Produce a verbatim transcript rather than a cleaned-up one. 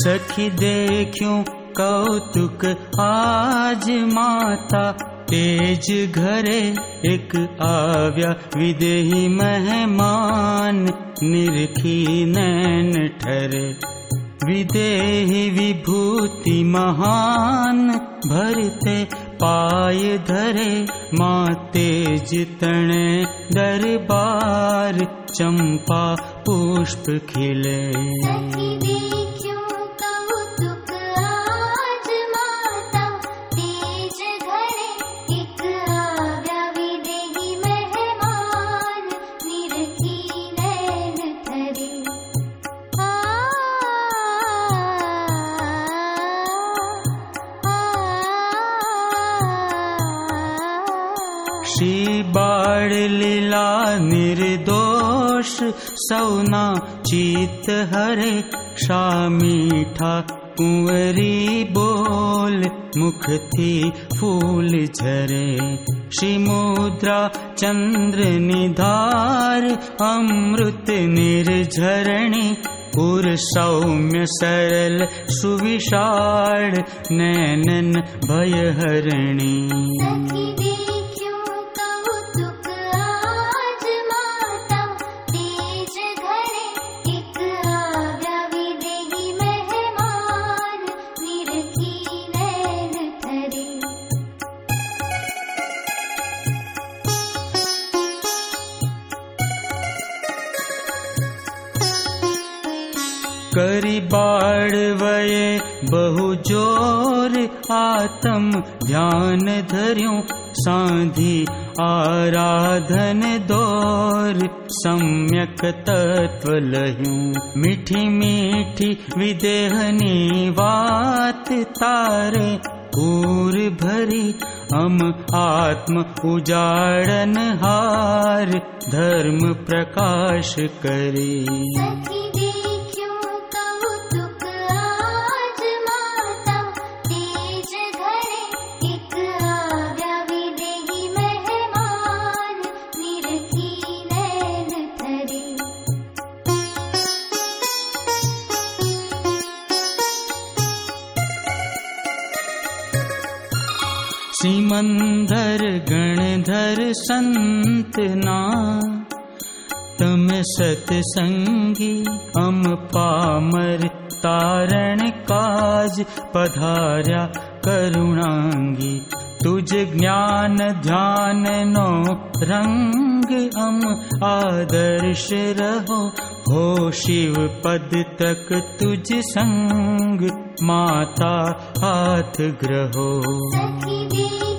सखी देखूं कौतुक आज माता, तेज घरे एक आव्या विदेही मेहमान, निरखी नैन ठरे विदेही विभूति महान, भरते पाय धरे माँ तेज तणे दरबार, चंपा पुष्प खिले। श्री बाण लीला निर्दोष, सौना चीत हरे शामीठा कुंवरी बोल, मुख थी फूल झरे। श्री मुद्रा चंद्र निधार, अमृत निर्झरणी, उर सौम्य सरल सुविशाल, नैनन भयहरणी। करी बाढ़ वये बहु जोर, आत्म ध्यान धर्यों साधी आराधन दौर, सम्यक तत्व लह्यूं मीठी मीठी विदेहनी बात, तारे पूर भरी हम आत्म उजाड़न हार, धर्म प्रकाश करी। सिमंदर गणधर संत ना, तम सतसंगी हम पामर, तारण काज पधार्या करुणांगी। तुझ ज्ञान ध्यान नो रंग, हम आदर्श रहो हो शिव पद तक तुझ संग, माता हाथ ग्रहो।